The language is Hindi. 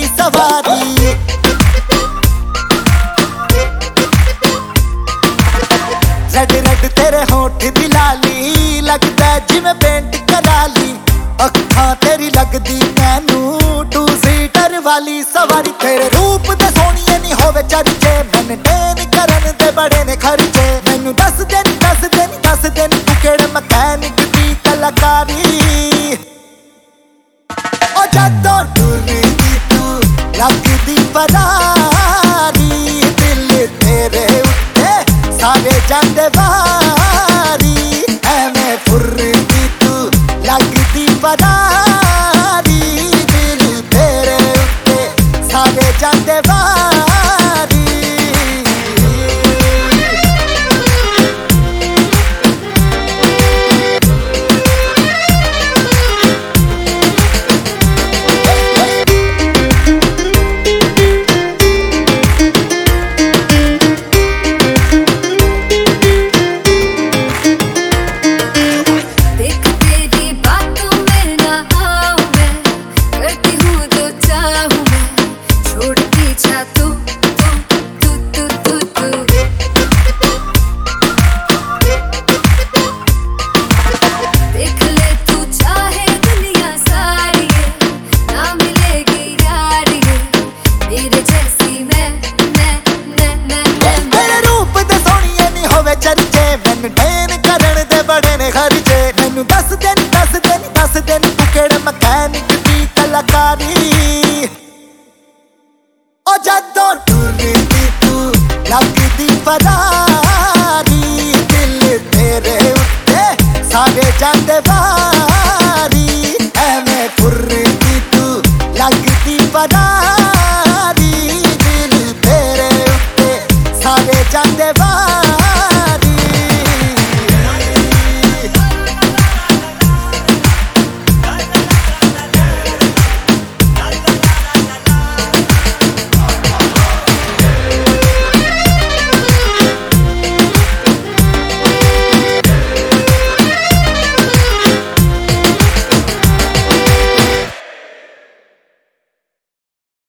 सवारी। रेड रेड तेरे होठ दी लाली, लगदा जिवें पेंट करा ली। अखां तेरी लगदी मैनू टू सीटर वाली सवारी। तेरे रूप दे सोहणिए नी होवे चर्चे, मेनटेन करन दे बड़े ने खर्चे। मैनू दस दे तू केड़े मकैनिक दी कलाकारी। ओ जदों टुरदी तू लगदी परारी, दिल तेरे उत्ते सारे जांदे वारी। एवें फुरदी तू लगदी परारी, दिल तेरे उत्ते सारे जांदे वारी। मेनटेन करन दे बड़े ने खर्चे। मैनू दस दे तू केड़े मकैनिक दी कलाकारी। ओ जदों टुरदी तू लगदी परारी, दिल तेरे उत्ते सारे जांदे वारी। एवें फुरदी तू लगदी परारी, दिल तेरे उत्ते सारे जांदे वारी।